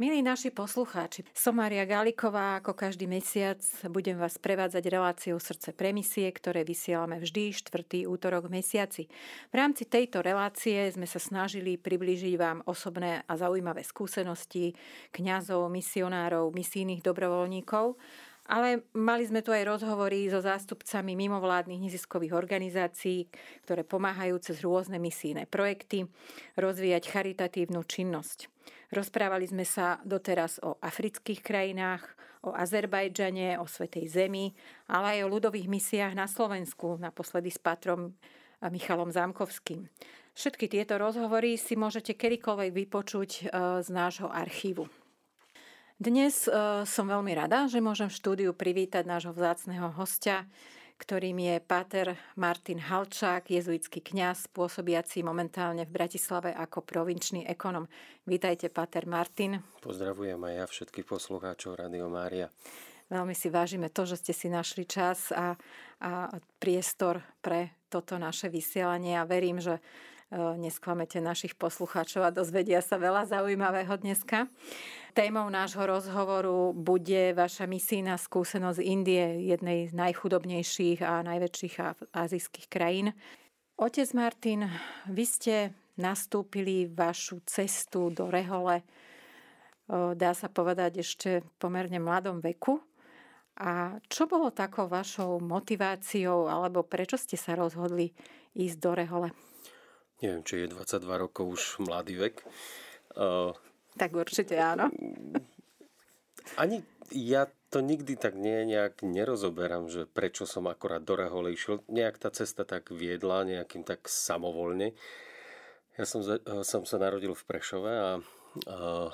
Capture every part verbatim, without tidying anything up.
Milí naši poslucháči, som Mária Gáliková, ako každý mesiac budem vás prevádzať reláciou Srdce pre misie, ktoré vysielame vždy štvrtý útorok v mesiaci. V rámci tejto relácie sme sa snažili priblížiť vám osobné a zaujímavé skúsenosti kňazov, misionárov, misijných dobrovoľníkov, ale mali sme tu aj rozhovory so zástupcami mimovládnych neziskových organizácií, ktoré pomáhajú cez rôzne misijné projekty rozvíjať charitatívnu činnosť. Rozprávali sme sa doteraz o afrických krajinách, o Azerbajdžane, o Svätej Zemi, ale aj o ľudových misiách na Slovensku, naposledy s pátrom Michalom Zámkovským. Všetky tieto rozhovory si môžete kedykoľvek vypočuť z nášho archívu. Dnes som veľmi rada, že môžem v štúdiu privítať nášho vzácneho hostia, ktorým je páter Martin Halčák, jezuitský kňaz, pôsobiaci momentálne v Bratislave ako provinčný ekonom. Vítajte, páter Martin. Pozdravujem aj ja všetkých poslucháčov Rádia Mária. Veľmi si vážime to, že ste si našli čas a, a priestor pre toto naše vysielanie a verím, že nesklamete našich poslucháčov a dozvedia sa veľa zaujímavého dneska. Témou nášho rozhovoru bude vaša misijná skúsenosť z Indie, jednej z najchudobnejších a najväčších azijských krajín. Otec Martin, vy ste nastúpili vašu cestu do rehole, dá sa povedať, ešte v pomerne mladom veku. A čo bolo takou vašou motiváciou, alebo prečo ste sa rozhodli ísť do rehole? Neviem, či je dvadsaťdva rokov už mladý vek. Uh, tak určite áno. Ani ja to nikdy tak nie, nejak nerozoberám, že prečo som akorát do rehole išiel. Nejak tá cesta tak viedla, nejakým tak samovolne. Ja som, som sa narodil v Prešove a uh,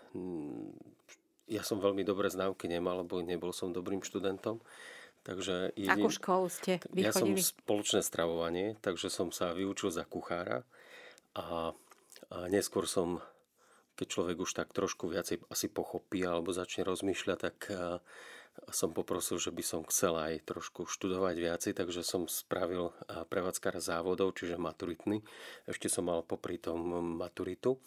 ja som veľmi dobré známky nemal, lebo nebol som dobrým študentom. Takže jedin... Akú školu ste vychodili? Ja som spoločné stravovanie, takže som sa vyučil za kuchára a, a neskôr som, keď človek už tak trošku viacej asi pochopí alebo začne rozmýšľať, tak a, som poprosil, že by som chcel aj trošku študovať viacej, takže som spravil prevádzkara závodov, čiže maturitný. Ešte som mal popri tom maturitu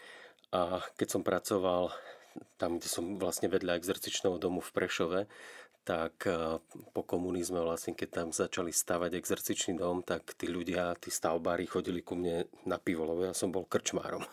a keď som pracoval tam, kde som vlastne vedľa exercičného domu v Prešove, tak po komunizme vlastne, keď tam začali stavať exercičný dom, tak tí ľudia, tí stavbári chodili ku mne na pivo, lebo ja som bol krčmárom.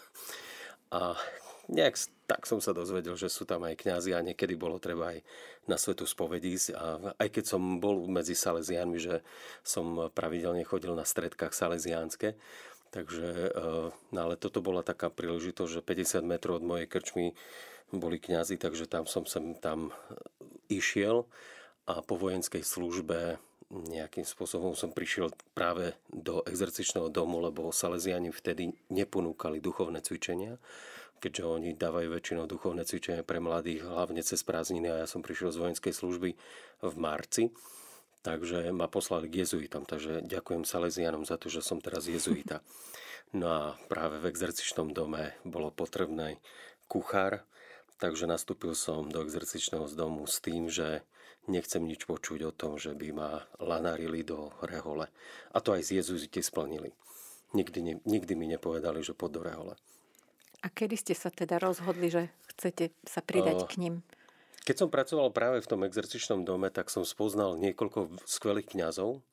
A nejak tak som sa dozvedel, že sú tam aj kňazi a niekedy bolo treba aj na svetu spovedí. A aj keď som bol medzi Salesiánmi, že som pravidelne chodil na stredkách salesiánske, takže, no ale toto bola taká príležitosť, že päťdesiat metrov od mojej krčmy boli kňazi, takže tam som sem tam išiel a po vojenskej službe nejakým spôsobom som prišiel práve do exercičného domu, lebo Salesiáni vtedy neponúkali duchovné cvičenia, keďže oni dávajú väčšinou duchovné cvičenia pre mladých, hlavne cez prázdniny, a ja som prišiel z vojenskej služby v marci, takže ma poslali k jezuitom, takže ďakujem Salesianom za to, že som teraz jezuita. No a práve v exercičnom dome bolo potrebné kuchár, takže nastúpil som do exercičného domu s tým, že nechcem nič počuť o tom, že by ma lanarili do rehole. A to aj z jezuiti splnili. Nikdy, ne, nikdy mi nepovedali, že poď do rehole. A kedy ste sa teda rozhodli, že chcete sa pridať uh, k ním? Keď som pracoval práve v tom exercičnom dome, tak som spoznal niekoľko skvelých kňazov,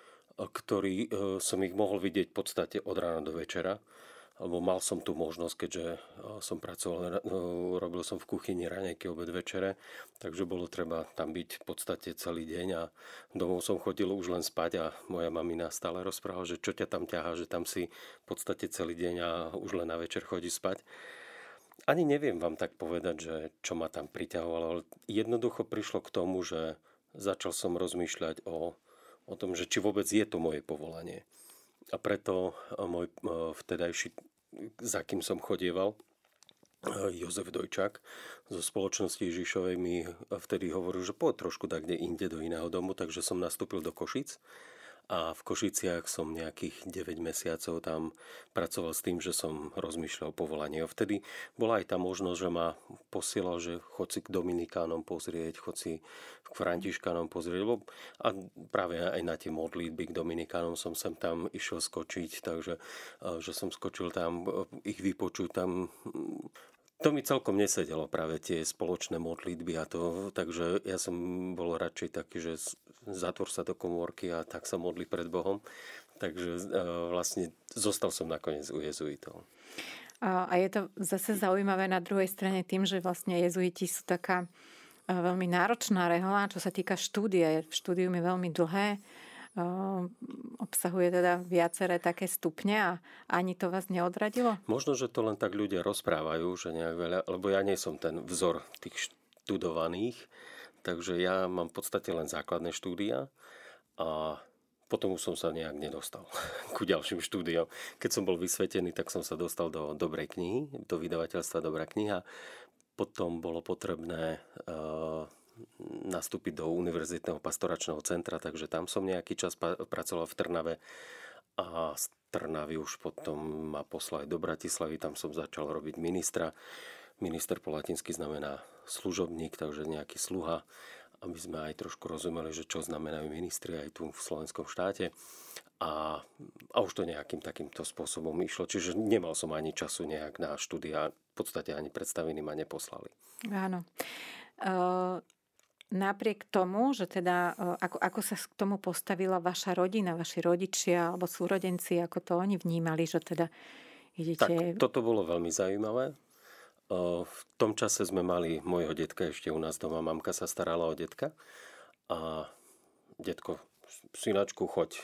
ktorí uh, som ich mohol vidieť v podstate od rána do večera. Lebo mal som tu možnosť, keďže som pracoval, robil som v kuchyni raňajky, obed, večere, takže bolo treba tam byť v podstate celý deň a domov som chodil už len spať a moja mamina stále rozprávala, že čo ťa tam ťahá, že tam si v podstate celý deň a už len na večer chodí spať. Ani neviem vám tak povedať, že čo ma tam priťahovalo, ale jednoducho prišlo k tomu, že začal som rozmýšľať o, o tom, že či vôbec je to moje povolanie. A preto môj vtedajší, za kým som chodieval, Jozef Dojčák zo spoločnosti Ježišovej mi vtedy hovoril, že poď trošku tak kde inde do iného domu, takže som nastúpil do Košíc. A v Košiciach som nejakých deväť mesiacov tam pracoval s tým, že som rozmýšľal o povolaní. A vtedy bola aj tá možnosť, že ma posielal, že chod si k Dominikánom pozrieť, chod si k Františkánom pozrieť. Lebo a práve aj na tie modlitby k Dominikánom som sem tam išiel skočiť, takže že som skočil tam ich vypočuť tam. To mi celkom nesedelo práve tie spoločné modlitby a to, takže ja som bol radšej taký, že zatvor sa do komórky a tak sa modli pred Bohom. Takže vlastne zostal som nakoniec u jezuitov. A je to zase zaujímavé na druhej strane tým, že vlastne jezuiti sú taká veľmi náročná rehoľa, čo sa týka štúdie. Štúdium je veľmi dlhé, obsahuje teda viaceré také stupne a ani to vás neodradilo? Možno, že to len tak ľudia rozprávajú, že nejak veľa, lebo ja nie som ten vzor tých študovaných, takže ja mám v podstate len základné štúdia a potom už som sa nejak nedostal ku ďalším štúdiom. Keď som bol vysvetený, tak som sa dostal do dobrej knihy, do vydavateľstva Dobrá kniha. Potom bolo potrebné uh, nastúpiť do Univerzitného pastoračného centra, takže tam som nejaký čas pa- pracoval v Trnave a z Trnavy už potom ma poslali do Bratislavy, tam som začal robiť ministra. Minister po latinsky znamená služobník, takže nejaký sluha, aby sme aj trošku rozumeli, že čo znamenajú ministri aj tu v slovenskom štáte. A, a už to nejakým takýmto spôsobom išlo. Čiže nemal som ani času nejak na štúdia, v podstate ani predstavení ma neposlali. Áno. Uh... Napriek tomu, že teda, ako, ako sa k tomu postavila vaša rodina, vaši rodičia alebo súrodenci, ako to oni vnímali, že teda idete... Tak, toto bolo veľmi zaujímavé. V tom čase sme mali môjho detka ešte u nás doma. Mamka sa starala o detka a detko, synačku, choď.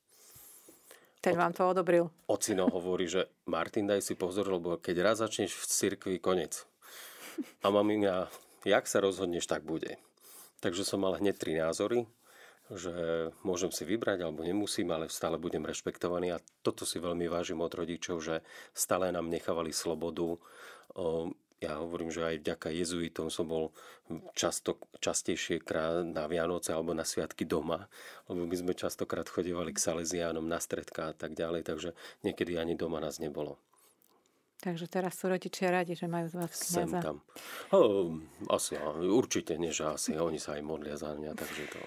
Ten vám to odobril. Ocino hovorí, že Martin, daj si pozor, lebo keď raz začneš v cirkvi, konec. A mamina, jak sa rozhodneš, tak bude. Takže som mal hneď tri názory, že môžem si vybrať alebo nemusím, ale stále budem rešpektovaný a toto si veľmi vážim od rodičov, že stále nám nechávali slobodu. Ja hovorím, že aj vďaka jezuitom som bol často, častejšie krát na Vianoce alebo na sviatky doma, lebo my sme častokrát chodívali k Salesiánom na stredka a tak ďalej, takže niekedy ani doma nás nebolo. Takže teraz sú rodičia radi, že majú z vás kňaza. Sem tam. O, asi, určite nie, že asi. Oni sa aj modlia za mňa, takže to...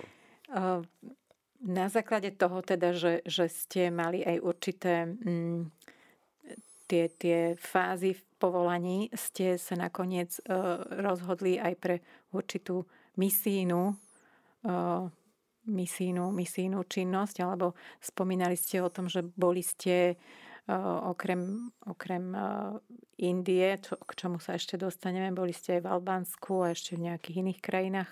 Na základe toho teda, že, že ste mali aj určité mm, tie, tie fázy v povolaní, ste sa nakoniec uh, rozhodli aj pre určitú misijnú, uh, misijnú, misijnú činnosť, alebo spomínali ste o tom, že boli ste okrem, okrem Indie, čo, k čomu sa ešte dostaneme, boli ste aj v Albánsku a ešte v nejakých iných krajinách.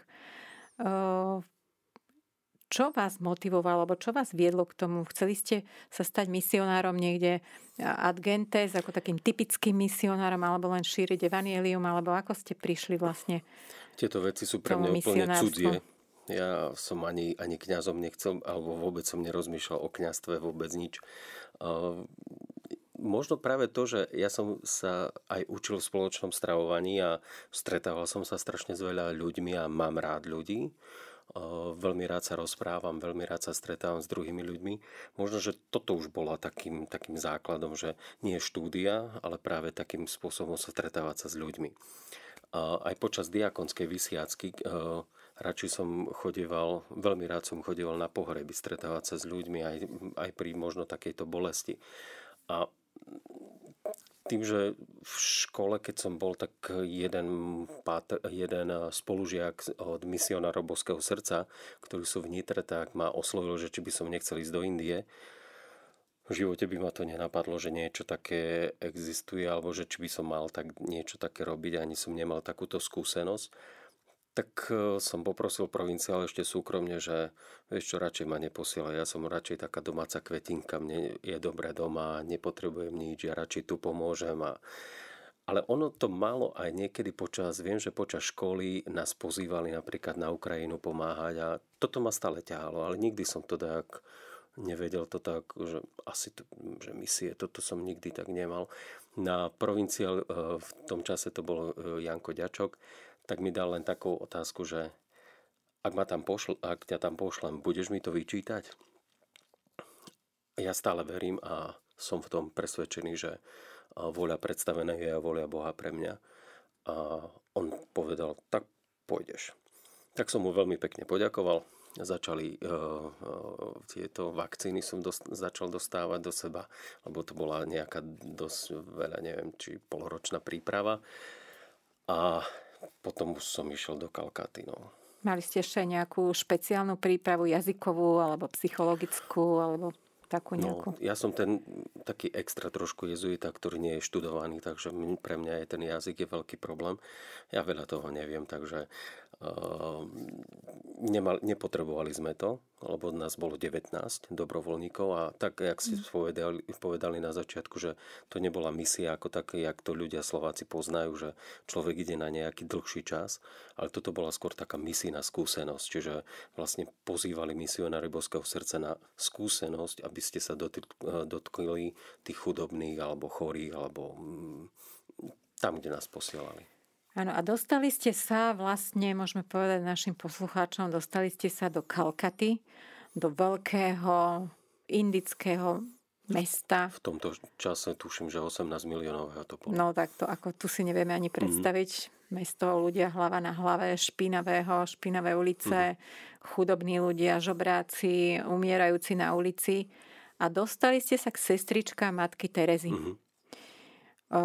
Čo vás motivovalo, alebo čo vás viedlo k tomu? Chceli ste sa stať misionárom niekde ad gentes, ako takým typickým misionárom, alebo len šíriť evanjelium, alebo ako ste prišli vlastne? Tieto veci sú pre mňa úplne cudzie. Ja som ani, ani kňazom nechcel, alebo vôbec som nerozmýšľal o kňazstve, vôbec nič. Uh, možno práve to, že ja som sa aj učil v spoločnom stravovaní a stretával som sa strašne s veľa ľuďmi a mám rád ľudí. Uh, veľmi rád sa rozprávam, veľmi rád sa stretávam s druhými ľuďmi. Možno, že toto už bola takým, takým základom, že nie štúdia, ale práve takým spôsobom sa stretávať sa s ľuďmi. Uh, aj počas diakonskej vysviacky uh, radšej som chodieval, veľmi rád som chodieval na pohreby, stretávať sa s ľuďmi aj, aj pri možno takejto bolesti. A tým, že v škole, keď som bol, tak jeden, páter, jeden spolužiak od misionárov Božského srdca, ktorí sú v Nitre, tak ma oslovil, že či by som nechcel ísť do Indie. V živote by ma to nenapadlo, že niečo také existuje, alebo že či by som mal tak niečo také robiť, ani som nemal takúto skúsenosť. Tak som poprosil provinciál ešte súkromne, že vieš čo, radšej ma neposielaj. Ja som radšej taká domáca kvetinka, mne je dobre doma, nepotrebujem nič, ja radšej tu pomôžem. A... Ale ono to malo aj niekedy počas, viem, že počas školy nás pozývali napríklad na Ukrajinu pomáhať a toto ma stále ťahalo, ale nikdy som to tak nevedel to tak, že asi to, že misie, toto som nikdy tak nemal. Na provinciál v tom čase to bol Janko Ďačok, tak mi dal len takú otázku, že ak, ma tam pošl, ak ťa tam pošlem, budeš mi to vyčítať? Ja stále verím a som v tom presvedčený, že voľa predstavená je a voľa Boha pre mňa. A on povedal, tak pôjdeš. Tak som mu veľmi pekne poďakoval, začali uh, uh, tieto vakcíny som dost, začal dostávať do seba, lebo to bola nejaká dosť veľa, neviem, či poloročná príprava. A potom už som išiel do Kalkaty. No. Mali ste ešte nejakú špeciálnu prípravu jazykovú alebo psychologickú alebo takú nejakú? No, ja som ten taký extra trošku jezuita, ktorý nie je študovaný, takže pre mňa je ten jazyk je veľký problém. Ja veľa toho neviem, takže uh, nemal, nepotrebovali sme to, lebo nás bolo devätnásť dobrovoľníkov a tak, jak si povedali, povedali na začiatku, že to nebola misia ako také, jak to ľudia Slováci poznajú, že človek ide na nejaký dlhší čas, ale toto bola skôr taká misijná skúsenosť, čiže vlastne pozývali misionári Božského srdca na skúsenosť, aby ste sa dotkli tých chudobných alebo chorých, alebo tam, kde nás posielali. Áno, a dostali ste sa vlastne, môžeme povedať našim poslucháčom, dostali ste sa do Kalkaty, do veľkého indického mesta. V tomto čase tuším, že osemnásť miliónového to bolo. No tak to ako tu si nevieme ani predstaviť. Mm. Mesto, ľudia hlava na hlave, špinavého, špinavé ulice, mm. chudobní ľudia, žobráci, umierajúci na ulici. A dostali ste sa k sestričkám matky Terezy. Mm-hmm. O,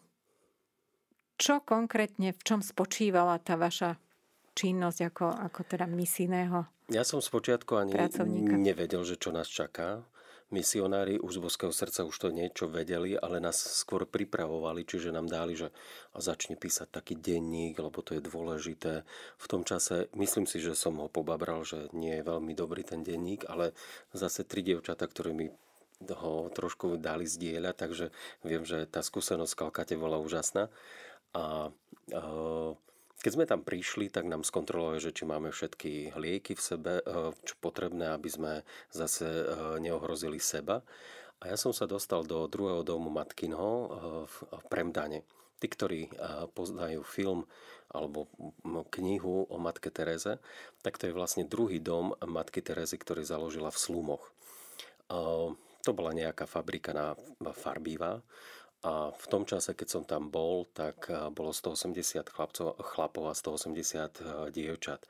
čo konkrétne, v čom spočívala tá vaša činnosť ako, ako teda misijného Ja som spočiatku ani pracovníka? Nevedel, že čo nás čaká. Misionári už z Božského srdca už to niečo vedeli, ale nás skôr pripravovali, čiže nám dali, že začni písať taký denník, lebo to je dôležité. V tom čase, myslím si, že som ho pobabral, že nie je veľmi dobrý ten denník, ale zase tri dievčatá, ktoré mi ho trošku dali zdieľať, takže viem, že tá skúsenosť v Kalkate bola úžasná. A uh, keď sme tam prišli, tak nám skontrolovali, že či máme všetky lieky v sebe, čo potrebné, aby sme zase neohrozili seba. A ja som sa dostal do druhého domu matkinho v Premdane. Tí, ktorí poznajú film alebo knihu o matke Tereze, tak to je vlastne druhý dom matky Terezy, ktorý založila v Slumoch. To bola nejaká fabrika na farbíva. A v tom čase, keď som tam bol, tak bolo stoosemdesiat chlapcov, chlapov a stoosemdesiat dievčat,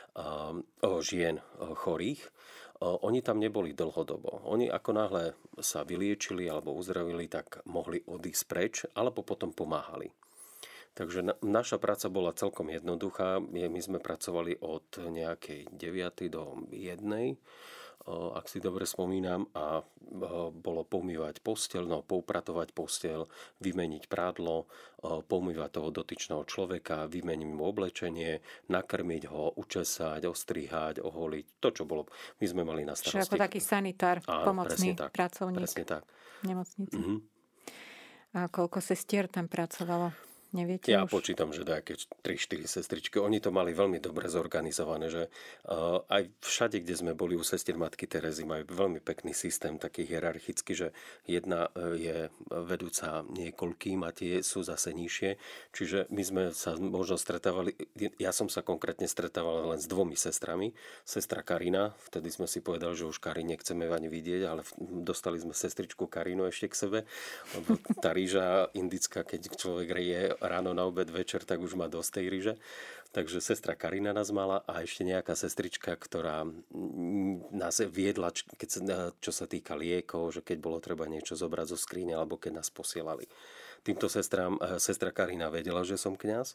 žien chorých. Oni tam neboli dlhodobo. Oni ako náhle sa vyliečili alebo uzdravili, tak mohli odísť preč, alebo potom pomáhali. Takže naša práca bola celkom jednoduchá. My sme pracovali od nejakej deviatej do jednej, ak si dobre spomínam, a bolo pomývať posteľ, no poupratovať posteľ, vymeniť prádlo, pomývať toho dotyčného človeka, vymeniť mu oblečenie, nakrmiť ho, učesať, ostrihať, oholiť, to, čo bolo. My sme mali na starosti. Čiže ako taký sanitár, Áno, pomocný presne tak, pracovník presne tak. v nemocnici. Mm-hmm. A koľko sestier tam pracovalo? Neviete ja už? počítam, že nejaké tri štyri sestričky. Oni to mali veľmi dobre zorganizované, že uh, aj všade, kde sme boli u sestier matky Terezy, majú veľmi pekný systém, taký hierarchický, že jedna je vedúca niekoľkým a tie sú zase nižšie. Čiže my sme sa možno stretávali, ja som sa konkrétne stretával len s dvomi sestrami. Sestra Karina, vtedy sme si povedali, že už Karin nechceme ani vidieť, ale dostali sme sestričku Karinu ešte k sebe, lebo tá rýža indická, keď človek je ráno, na obed, večer, tak už má dosť tej ryže. Takže sestra Karina nás mala a ešte nejaká sestrička, ktorá nás viedla, keď sa, čo sa týka liekov, že keď bolo treba niečo zobrať zo skrine, alebo keď nás posielali. Týmto sestrám, sestra Karina vedela, že som kňaz.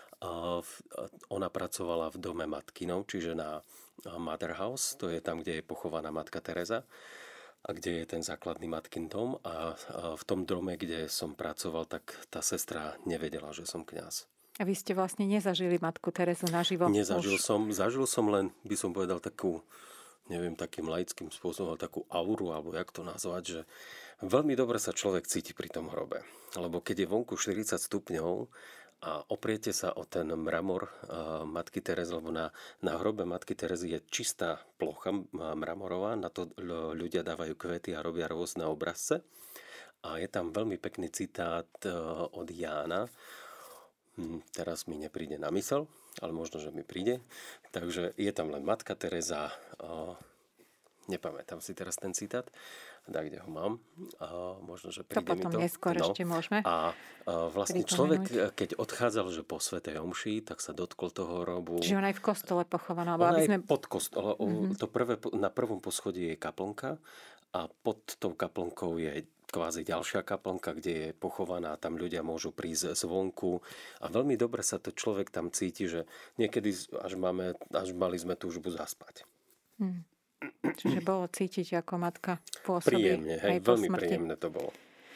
Ona pracovala v dome matkinov, čiže na Mother House, to je tam, kde je pochovaná matka Tereza, a kde je ten základný matkin dom, a v tom dome, kde som pracoval, tak tá sestra nevedela, že som kňaz. A vy ste vlastne nezažili matku Terezu naživo? Nezažil už. som, zažil som len, by som povedal, takú, neviem, takým laickým spôsobom, takú auru, alebo jak to nazvať, že veľmi dobre sa človek cíti pri tom hrobe. Lebo keď je vonku štyridsať stupňov, a opriete sa o ten mramor uh, matky Terezy, lebo na, na hrobe matky Terezy je čistá plocha mramorová, na to ľudia dávajú kvety a robia rôzne obrazce. A je tam veľmi pekný citát uh, od Jána. Hm, teraz mi nepríde na mysel, ale možno, že mi príde. Takže je tam len matka Tereza, uh, nepamätám si teraz ten citát, tak kde ho mám. A možno, že To príde mi potom to. neskôr No. ešte môžeme A, a vlastne pripomenúť. človek, keď odchádzal, že po svätej omši, tak sa dotkol toho hrobu. Čiže ona je v kostole pochovaná. Alebo Ona aby je sme... pod kostolom. Mhm. To prvé, na prvom poschodí je kaplnka a pod tou kaplnkou je kvázi ďalšia kaplnka, kde je pochovaná a tam ľudia môžu prísť zvonku. A veľmi dobre sa to človek tam cíti, že niekedy až, máme, až mali sme túžbu zaspať. Hmm. Čiže bolo cítiť, ako matka pôsobí. Príjemne, hej, aj po veľmi smrti. príjemné to bolo.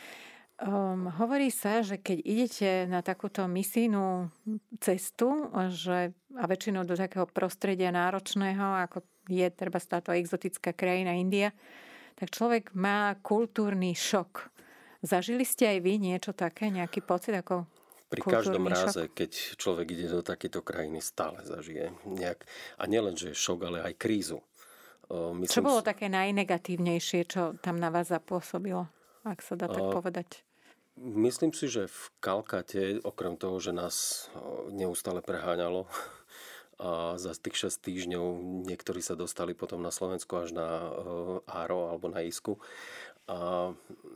Um, hovorí sa, že keď idete na takúto misijnú cestu, že, a väčšinou do takého prostredia náročného, ako je treba táto exotická krajina India, tak človek má kultúrny šok. Zažili ste aj vy niečo také, nejaký pocit ako Pri kultúrny každom šok? ráze, keď človek ide do takéto krajiny, stále zažije nejak. A nielen, že je šok, ale aj krízu. O, myslím, Čo bolo také najnegatívnejšie, čo tam na vás zapôsobilo, ak sa dá tak o, povedať? Myslím si, že v Kalkate, okrem toho, že nás o, neustále preháňalo, a za tých šesť týždňov niektorí sa dostali potom na Slovensku až na uh, Áro alebo na Isku. A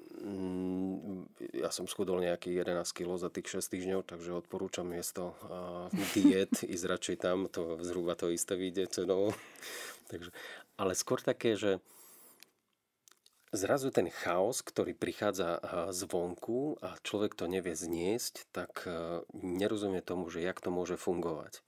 mm, ja som schudol nejakých jedenásť kilogramov za tých šesť týždňov, takže odporúčam miesto uh, diet, ísť radšej tam, to zhruba to isté vyjde cenou. takže, ale skôr také, že zrazu ten chaos, ktorý prichádza zvonku a človek to nevie zniesť, tak nerozumie tomu, že jak to môže fungovať.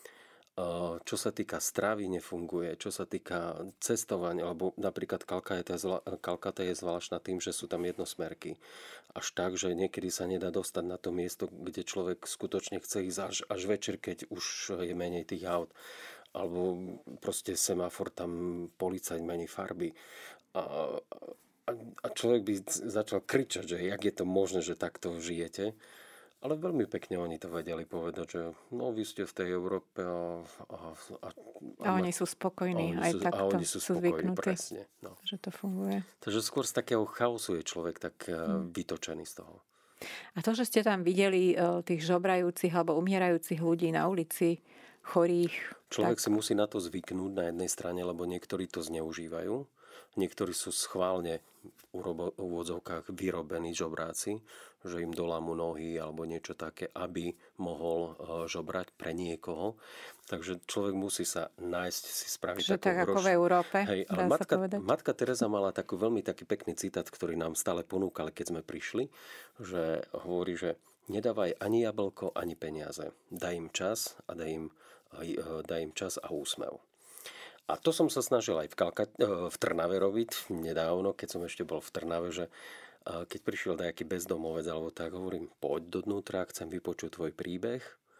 Čo sa týka stravy, nefunguje. Čo sa týka cestovania, alebo napríklad Kalkata je, zvla, Kalkata je zvláštna tým, že sú tam jednosmerky. Až tak, že niekedy sa nedá dostať na to miesto, kde človek skutočne chce ísť až, až večer, keď už je menej tých aut. Alebo proste semafor, tam policajt mení farby. A, a, a človek by začal kričať, že jak je to možné, že takto žijete. Ale veľmi pekne oni to vedeli povedať, že no vy ste v tej Európe a... A, a, a oni sú spokojní, aj sú, takto a oni sú, sú spokojní, zvyknutí, presne. No. že to funguje. Takže skôr z takého chaosu je človek tak hmm. vytočený z toho. A to, že ste tam videli tých žobrajúcich alebo umierajúcich ľudí na ulici, chorých... Človek tak... si musí na to zvyknúť na jednej strane, lebo niektorí to zneužívajú. Niektorí sú schválne v úvodzovkách vyrobení žobráci, že im dolámu nohy alebo niečo také, aby mohol žobrať pre niekoho. Takže človek musí sa nájsť, si spraviť že takú tak hroš... ako v Európe, Hej, ale dá matka, sa povedať. matka Teresa mala taký veľmi taký pekný citát, ktorý nám stále ponúkali, keď sme prišli, že hovorí, že nedávaj ani jablko, ani peniaze. Daj im čas a daj im, daj im čas a úsmev. A to som sa snažil aj v, Kalka, v Trnave robiť nedávno, keď som ešte bol v Trnave, že keď prišiel nejaký bezdomovec alebo tak, hovorím, poď dovnútra, chcem vypočuť tvoj príbeh,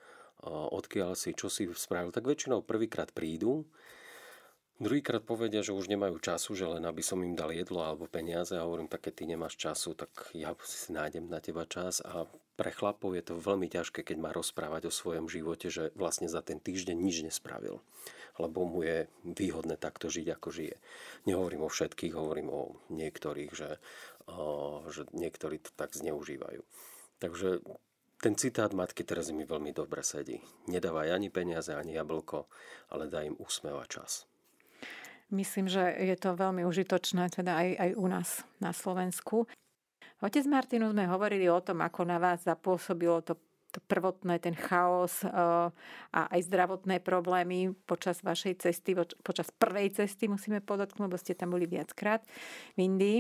odkiaľ si, čo si spravil. Tak väčšinou prvýkrát prídu, druhýkrát povedia, že už nemajú času, že len aby som im dal jedlo alebo peniaze a hovorím, tak keď ty nemáš času, tak ja si nájdem na teba čas. A pre chlapov je to veľmi ťažké, keď má rozprávať o svojom živote, že vlastne za ten týždeň nič nespravil. Lebo mu je výhodné takto žiť, ako žije. Nehovorím o všetkých, hovorím o niektorých, že, o, že niektorí to tak zneužívajú. Takže ten citát matky Terezy mi veľmi dobre sedí. Nedávaj ani peniaze, ani jablko, ale daj im úsmev a čas. Myslím, že je to veľmi užitočné teda aj, aj u nás na Slovensku. Otec Martinu sme hovorili o tom, ako na vás zapôsobilo to to prvotné, ten chaos a aj zdravotné problémy počas vašej cesty, počas prvej cesty musíme podotknúť, lebo ste tam boli viackrát v Indii.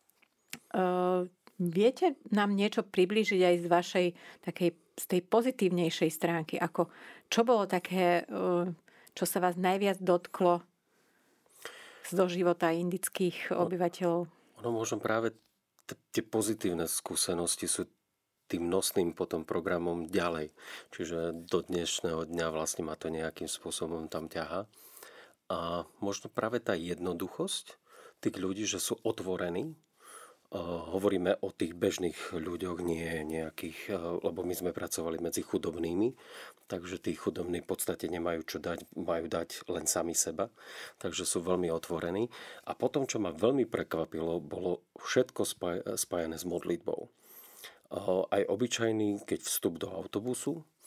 Viete nám niečo priblížiť aj z vašej takej, z tej pozitívnejšej stránky? Ako, čo bolo také, čo sa vás najviac dotklo do života indických obyvateľov? Ono možno práve t- tie pozitívne skúsenosti sú tým nosným potom programom ďalej. Čiže do dnešného dňa vlastne ma to nejakým spôsobom tam ťaha. A možno práve tá jednoduchosť tých ľudí, že sú otvorení. Uh, hovoríme o tých bežných ľuďoch, nie nejakých, uh, lebo my sme pracovali medzi chudobnými, takže tí chudobní v podstate nemajú čo dať, majú dať len sami seba, takže sú veľmi otvorení. A potom, čo ma veľmi prekvapilo, bolo všetko spáj, spájané s modlitbou. Aj obyčajný, keď vstup do autobusu,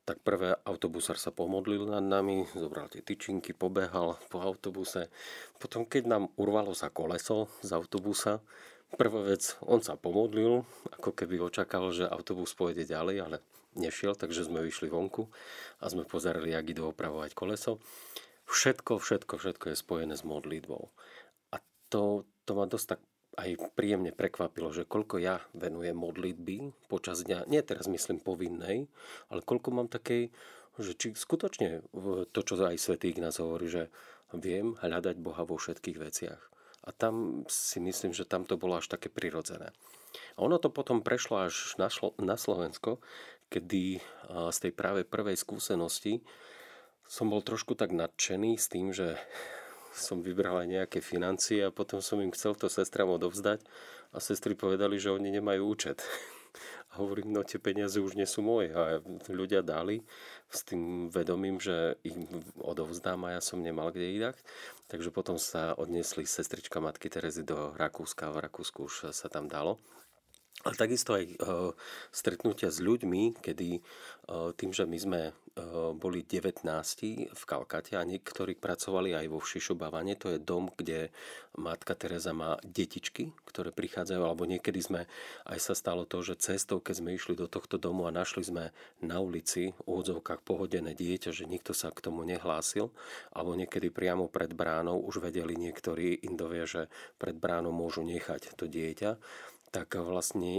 tak prvé autobusár sa pomodlil nad nami, zobral tie tyčinky, pobehal po autobuse. Potom, keď nám urvalo sa koleso z autobusa, prvá vec, on sa pomodlil, ako keby očakával, že autobus pôjde ďalej, ale nešiel, takže sme vyšli vonku a sme pozerali, jak idú opravovať koleso. Všetko, všetko, všetko je spojené s modlitbou. A to, to ma dosť tak aj príjemne prekvapilo, že koľko ja venujem modlitby počas dňa, nie teraz myslím povinnej, ale koľko mám takej, že či skutočne to, čo aj svätý Ignác hovorí, že viem hľadať Boha vo všetkých veciach. A tam si myslím, že tam to bolo až také prirodzené. A ono to potom prešlo až na, šlo, na Slovensko, kedy z tej práve prvej skúsenosti som bol trošku tak nadšený s tým, že som vybral aj nejaké financie a potom som im chcel to sestram odovzdať a sestry povedali, že oni nemajú účet. A hovorím, no tie peniaze už nie sú moje. A ľudia dali s tým vedomím, že ich odovzdám a ja som nemal kde ich dať. Takže potom sa odnesli sestrička Matky Terezy do Rakúska. V Rakúsku už sa tam dalo. Ale takisto aj e, stretnutia s ľuďmi, kedy e, tým, že my sme e, boli devätnásti v Kalkate a niektorí pracovali aj vo Šišobávane, to je dom, kde Matka Tereza má detičky, ktoré prichádzajú, alebo niekedy sme, aj sa stalo to, že cestou, keď sme išli do tohto domu a našli sme na ulici v úvodzovkách pohodené dieťa, že nikto sa k tomu nehlásil, alebo niekedy priamo pred bránou už vedeli niektorí Indovia, že pred bránou môžu nechať to dieťa, tak vlastne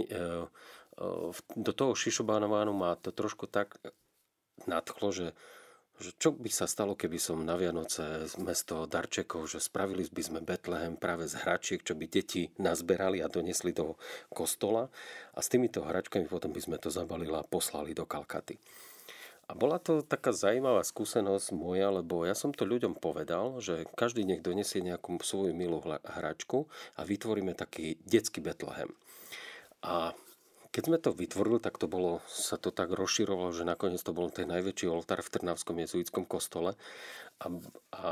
do toho Šišobánovánu ma to trošku tak nadchlo, že, že čo by sa stalo, keby som na Vianoce mesto darčekov, že spravili by sme Betlehem práve z hračiek, čo by deti nazberali a donesli do kostola a s týmito hračkami potom by sme to zabalili a poslali do Kalkaty. A bola to taká zaujímavá skúsenosť moja, lebo ja som to ľuďom povedal, že každý nech donesie nejakú svoju milú hračku a vytvoríme taký detský Betlehem. A keď sme to vytvorili, tak to bolo, sa to tak rozširovalo, že nakoniec to bol ten najväčší oltár v Trnavskom jezuitskom kostole. A, a,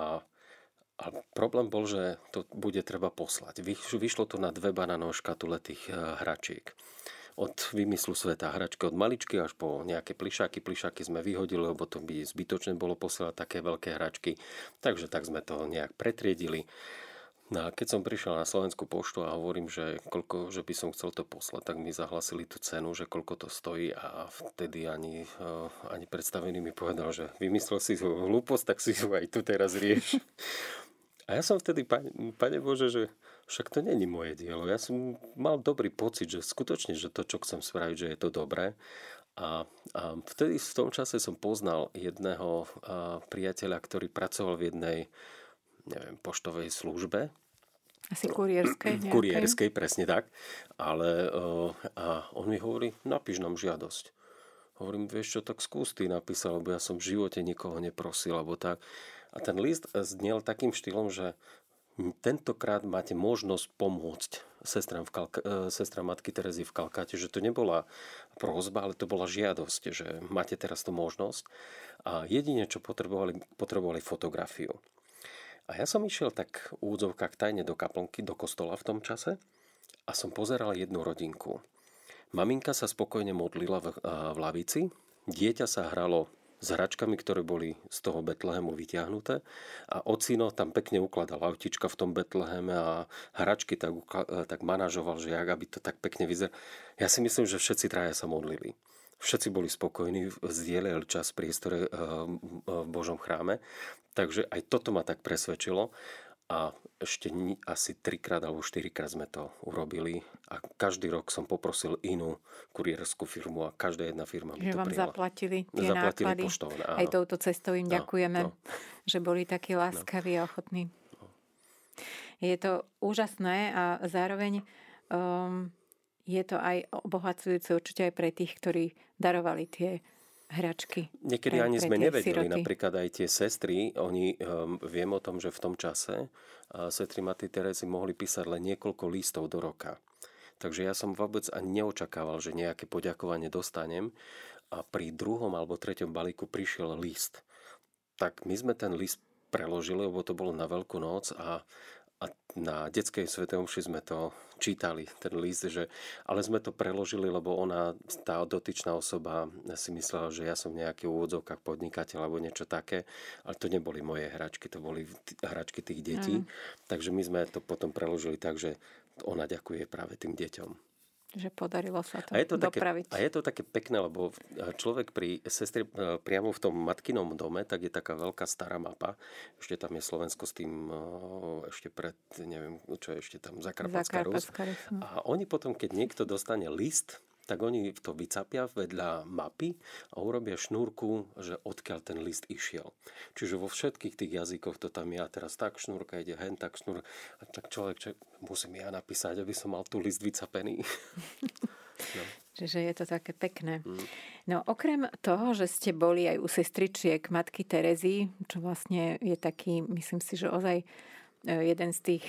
a problém bol, že to bude treba poslať. Vyšlo to na dve banánové škatule tých hračiek. Od vymyslu sveta hračky od maličky až po nejaké plišáky. Plišáky sme vyhodili, lebo to by zbytočne bolo posielať také veľké hračky. Takže tak sme to nejak pretriedili. No a keď som prišiel na Slovenskú poštu a hovorím, že, koľko, že by som chcel to poslať, tak mi zahlasili tú cenu, že koľko to stojí a vtedy ani, ani predstavený mi povedal, že vymyslel si hlúposť, tak si ju aj tu teraz rieš. A ja som vtedy, pane, pane Bože, že však to není moje dielo. Ja som mal dobrý pocit, že skutočne, že to, čo chcem spraviť, že je to dobré. A, a vtedy v tom čase som poznal jedného priateľa, ktorý pracoval v jednej neviem, poštovej službe. Asi kurierskej. Kurierskej, presne tak. Ale a on mi hovorí, napíš nám žiadosť. Hovorím, vieš čo, tak skús ty napísať, lebo ja som v živote nikoho neprosil, alebo tak. A ten list znel takým štýlom, že tentokrát máte možnosť pomôcť sestram, v Kalka- sestram Matky Terezy v Kalkate, že to nebola prosba, ale to bola žiadosť, že máte teraz tú možnosť. A jedine, čo potrebovali, potrebovali fotografiu. A ja som išiel tak v úvodzovkách tajne do kaplnky, do kostola v tom čase a som pozeral jednu rodinku. Maminka sa spokojne modlila v, v lavici, dieťa sa hralo s hračkami, ktoré boli z toho Betlehemu vyťahnuté a ocino tam pekne ukladal autička v tom Betleheme a hračky tak, tak manažoval, že jak aby to tak pekne vyzeralo. Ja si myslím, že všetci traja sa modlili. Všetci boli spokojní, zdieľali čas v priestore v Božom chráme. Takže aj toto ma tak presvedčilo. A ešte asi trikrát alebo štyrikrát sme to urobili. A každý rok som poprosil inú kurierskú firmu a každá jedna firma mi že to vám prijala. Zaplatili tie zaplatili náklady. Poštovne, áno. Aj touto cestou im no, ďakujeme, no. že boli takí láskaví no. a ochotní. No. Je to úžasné a zároveň um, je to aj obohacujúce určite aj pre tých, ktorí darovali tie hračky. Niekedy pre, ani pre sme nevedeli, siroty. Napríklad aj tie sestry, oni, um, viem o tom, že v tom čase uh, sestry Matky Terezy mohli písať len niekoľko listov do roka. Takže ja som vôbec ani neočakával, že nejaké poďakovanie dostanem a pri druhom alebo treťom balíku prišiel list. Tak my sme ten list preložili, lebo to bolo na Veľkú noc a, a na detskej svätej omši sme to čítali, ten list, že, ale sme to preložili, lebo ona, tá dotyčná osoba si myslela, že ja som v nejakých úvodzovkách podnikateľ alebo niečo také, ale to neboli moje hračky, to boli t- hračky tých detí. Mm. Takže my sme to potom preložili tak, že ona ďakuje práve tým deťom. Že podarilo sa to, a je to dopraviť. Také, a je to také pekné, lebo človek pri sestri priamo v tom matkinom dome, tak je taká veľká stará mapa. Ešte tam je Slovensko s tým, ešte pred, neviem, čo je ešte tam, Zakarpatská Rus. A oni potom, keď niekto dostane list, tak oni to vycapia vedľa mapy a urobia šnúrku, že odkiaľ ten list išiel. Čiže vo všetkých tých jazykoch to tam je a teraz tak šnúrka ide, hen tak šnúrka. A tak človek, čo, musím ja napísať, aby som mal tu list vycapený. No. Čiže je to také pekné. Mm. No okrem toho, že ste boli aj u sestričiek matky Terezy, čo vlastne je taký, myslím si, že ozaj jeden z tých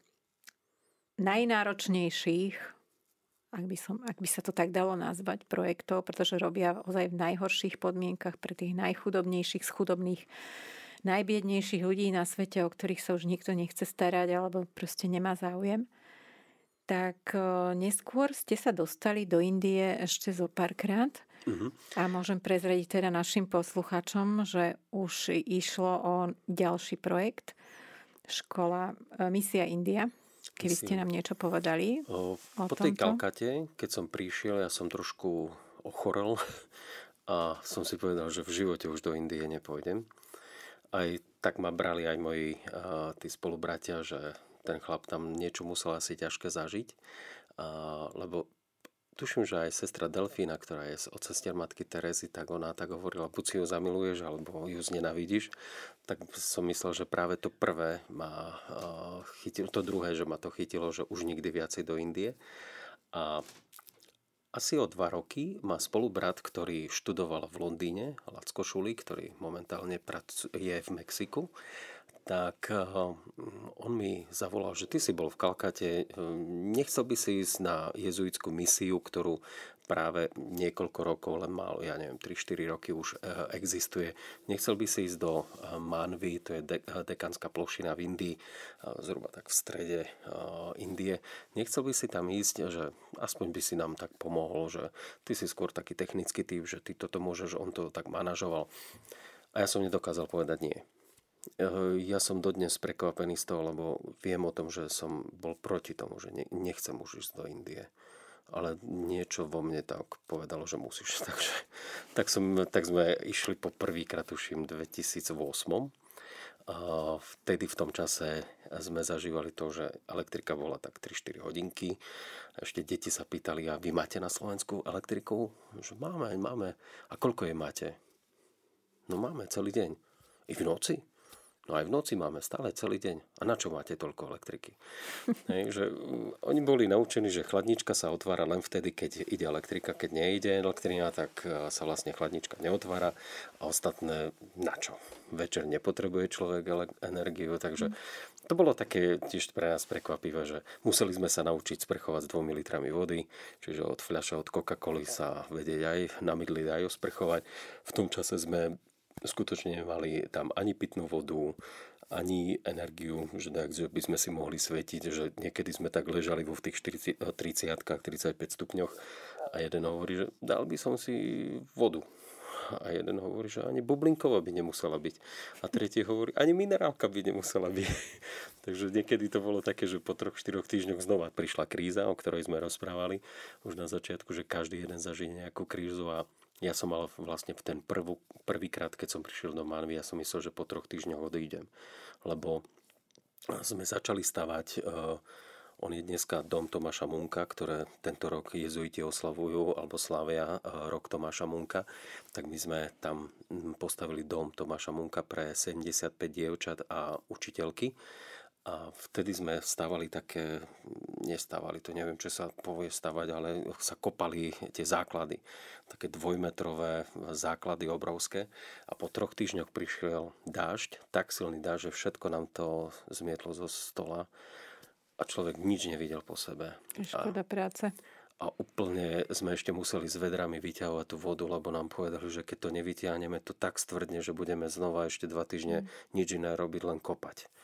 najnáročnejších, Ak by, som, ak by sa to tak dalo nazvať, projektov, pretože robia ozaj v najhorších podmienkach pre tých najchudobnejších, schudobných, najbiednejších ľudí na svete, o ktorých sa už nikto nechce starať alebo proste nemá záujem. Tak neskôr ste sa dostali do Indie ešte zo párkrát. Uh-huh. A môžem prezradiť teda našim poslucháčom, že už išlo o ďalší projekt. Škola Misia India. Keby ste nám niečo povedali o, o Po tej Kalkate, keď som prišiel, ja som trošku ochorel a som si povedal, že v živote už do Indie nepôjdem. Aj tak ma brali aj moji a, tí spolubratia, že ten chlap tam niečo musel asi ťažké zažiť, a, lebo tuším, že aj sestra Delfína, ktorá je od sestier matky Terezy, tak ona tak hovorila, buď si ju zamiluješ, alebo ju znenavidíš. Tak som myslel, že práve to prvé ma chytilo, to druhé, že ma to chytilo, že už nikdy viacej do Indie. A asi o dva roky má spolubrat, ktorý študoval v Londýne, Lacko Šuli, ktorý momentálne je v Mexiku, tak on mi zavolal, že ty si bol v Kalkate, nechcel by si ísť na jezuitskú misiu, ktorú práve niekoľko rokov, len málo, ja neviem, tri štyri roky už existuje. Nechcel by si ísť do Manvi, to je dekánska plošina v Indii, zhruba tak v strede Indie. Nechcel by si tam ísť, že aspoň by si nám tak pomohol, že ty si skôr taký technický typ, že ty toto môžeš, on to tak manažoval. A ja som nedokázal povedať nie. Ja som dodnes prekvapený z toho, lebo viem o tom, že som bol proti tomu, že nechcem už ísť do Indie. Ale niečo vo mne tak povedalo, že musíš. Takže, tak, som, tak sme išli po prvýkrát, tuším, v dvetisícosem. A vtedy v tom čase sme zažívali to, že elektrika bola tak tri štyri hodinky. Ešte deti sa pýtali, a vy máte na Slovensku elektriku? Že máme, máme. A koľko je máte? No máme celý deň. I v noci? No aj v noci máme stále celý deň. A na čo máte toľko elektriky? Hej, že oni boli naučení, že chladnička sa otvára len vtedy, keď ide elektrika. Keď nejde elektrina, tak sa vlastne chladnička neotvára. A ostatné na čo? Večer nepotrebuje človek energiu. Takže to bolo také tiež pre nás prekvapivé, že museli sme sa naučiť sprchovať s dvomi litrami vody. Čiže od fľaša od Coca-Coly sa vedieť aj na mydli dajú sprchovať. V tom čase sme skutočne nemali tam ani pitnú vodu, ani energiu, že, tak, že by sme si mohli svetiť, že niekedy sme tak ležali vo v tých tridsať, tridsaťpäť stupňoch a jeden hovorí, že dal by som si vodu. A jeden hovorí, že ani bublinková by nemusela byť. A tretí hovorí, ani minerálka by nemusela byť. Takže niekedy to bolo také, že po troch, štyroch týždňoch znova prišla kríza, o ktorej sme rozprávali už na začiatku, že každý jeden zažije nejakú krízu a ja som mal vlastne v ten prvú, prvýkrát, keď som prišiel do Manvy, ja som myslel, že po troch týždňoch odídem. Lebo sme začali stavať, uh, on je dneska dom Tomáša Munka, ktoré tento rok jezuiti oslavujú, alebo slávia uh, rok Tomáša Munka. Tak my sme tam postavili dom Tomáša Munka pre sedemdesiatpäť dievčat a učiteľky. A vtedy sme stávali také, nestávali, to neviem, čo sa povie stavať, ale sa kopali tie základy. Také dvojmetrové základy obrovské. A po troch týždňoch prišiel dážď, tak silný dážď, že všetko nám to zmietlo zo stola. A človek nič nevidel po sebe. Škoda práce. A úplne sme ešte museli s vedrami vyťahovať tú vodu, lebo nám povedali, že keď to nevyťahneme, to tak stvrdne, že budeme znova ešte dva týždne mm. nič iné robiť, len kopať.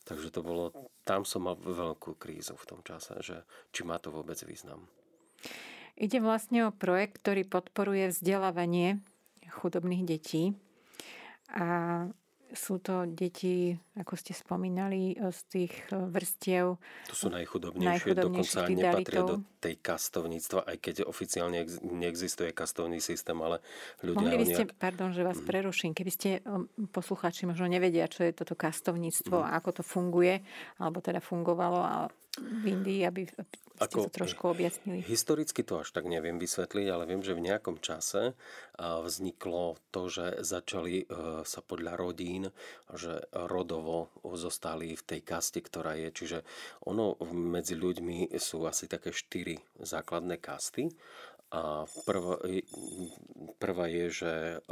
Takže to bolo, tam som mal veľkú krízu v tom čase, že či má to vôbec význam. Ide vlastne o projekt, ktorý podporuje vzdelávanie chudobných detí. A sú to deti, ako ste spomínali, z tých vrstiev To sú najchudobnejšie, dokonca nepatria do tej kastovníctva, aj keď oficiálne neexistuje kastovný systém, ale ľudia... Mohli by ste, nejak... pardon, že vás mm. preruším, keby ste poslucháči možno nevedia, čo je toto kastovníctvo mm. a ako to funguje, alebo teda fungovalo v Indii, aby ste ako, to trošku objasnili. Historicky to až tak neviem vysvetliť, ale viem, že v nejakom čase vzniklo to, že začali sa podľa rodín, že rodovo zostali v tej kaste, ktorá je. Čiže ono medzi ľuďmi sú asi také štyri základné kasty. A prvá, prvá je, že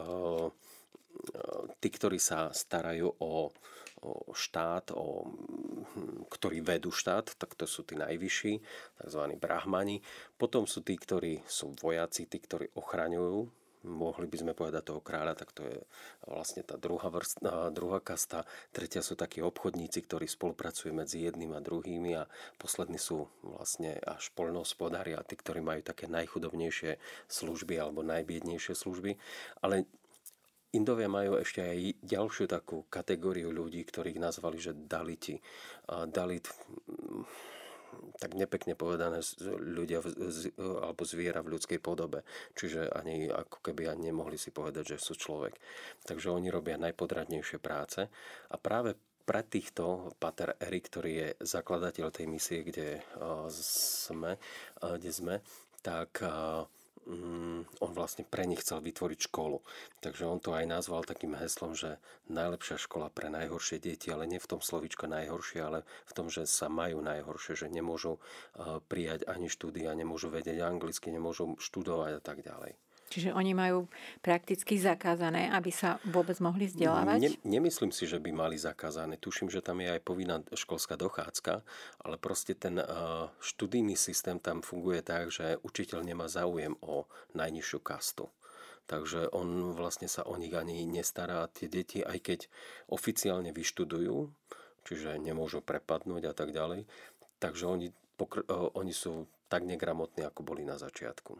tí, ktorí sa starajú o o štát, o, ktorí vedú štát, tak to sú tí najvyšší, tzv. Brahmani. Potom sú tí, ktorí sú vojaci, tí, ktorí ochraňujú. Mohli by sme povedať toho kráľa, tak to je vlastne tá druhá, vrsta, druhá kasta. Tretia sú takí obchodníci, ktorí spolupracujú medzi jedným a druhými a poslední sú vlastne až poľnohospodári a tí, ktorí majú také najchudobnejšie služby alebo najbiednejšie služby. Ale Indovia majú ešte aj ďalšiu takú kategóriu ľudí, ktorých nazvali, že daliti. Dalit, tak nepekne povedané, ľudia alebo zviera v ľudskej podobe. Čiže ani ako keby ani nemohli si povedať, že sú človek. Takže oni robia najpodradnejšie práce. A práve pre týchto Pater Erik, ktorý je zakladateľ tej misie, kde sme, kde sme tak... on vlastne pre nich chcel vytvoriť školu. Takže on to aj nazval takým heslom, že najlepšia škola pre najhoršie deti, ale nie v tom slovíčko najhoršie, ale v tom, že sa majú najhoršie, že nemôžu prijať ani štúdia, nemôžu vedieť anglicky, nemôžu študovať a tak ďalej. Čiže oni majú prakticky zakázané, aby sa vôbec mohli vzdelávať? Ne, nemyslím si, že by mali zakázané. Tuším, že tam je aj povinná školská dochádzka, ale proste ten uh, študijný systém tam funguje tak, že učiteľ nemá záujem o najnižšiu kastu. Takže on vlastne sa o nich ani nestará. Tie deti, aj keď oficiálne vyštudujú, čiže nemôžu prepadnúť a tak ďalej, takže oni, pokr- uh, oni sú tak negramotní, ako boli na začiatku.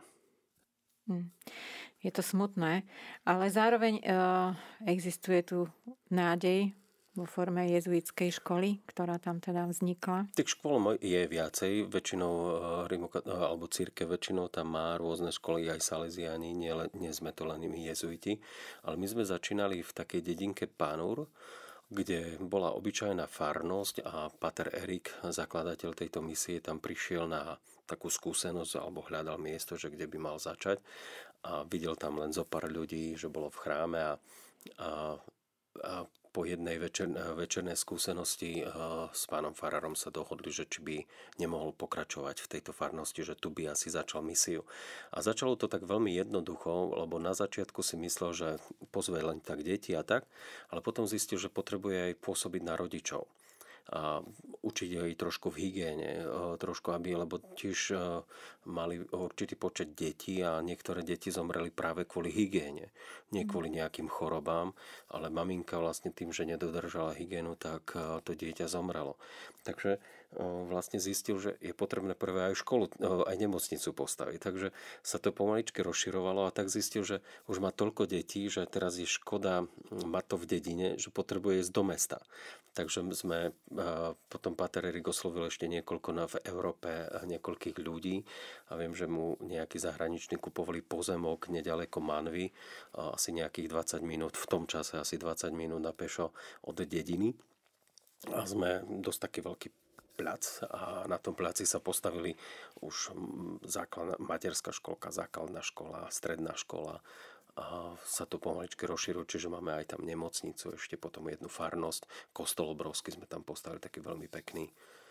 Je to smutné, ale zároveň e, existuje tu nádej vo forme jezuitskej školy, ktorá tam teda vznikla. Tých škôl je viacej, väčšinou alebo cirkev väčšinou tam má rôzne školy, aj saleziáni, nie, nie sme to len my jezuiti, ale my sme začínali v takej dedinke Panur, kde bola obyčajná farnosť a Pater Erik, zakladateľ tejto misie, tam prišiel na takú skúsenosť alebo hľadal miesto, že kde by mal začať a videl tam len zo pár ľudí, že bolo v chráme a, a, a po jednej večer, večernej skúsenosti s pánom farárom sa dohodli, že či by nemohol pokračovať v tejto farnosti, že tu by asi začal misiu. A začalo to tak veľmi jednoducho, lebo na začiatku si myslel, že pozve len tak deti a tak, ale potom zistil, že potrebuje aj pôsobiť na rodičov. A učiť aj trošku v hygiene, trošku aby, lebo tiež mali určitý počet detí a niektoré deti zomreli práve kvôli hygiene, nie kvôli nejakým chorobám, ale maminka vlastne tým, že nedodržala hygienu, tak to dieťa zomrelo. Takže vlastne zistil, že je potrebné prvé aj školu, aj nemocnicu postaviť. Takže sa to pomaličky rozširovalo a tak zistil, že už má toľko detí, že teraz je škoda mať to v dedine, že potrebuje ísť do mesta. Takže sme potom Pater Erik oslovil ešte niekoľko na v Európe niekoľkých ľudí a viem, že mu nejakí zahraniční kupovali pozemok nedaleko Manvy, asi nejakých dvadsať minút, v tom čase asi dvadsať minút na pešo od dediny. A sme dosť taký veľký plac a na tom placi sa postavili už základná, materská školka, základná škola, stredná škola a sa to pomaličky rozšírilo, čiže máme aj tam nemocnicu, ešte potom jednu farnosť, kostol obrovský sme tam postavili, taký veľmi pekný.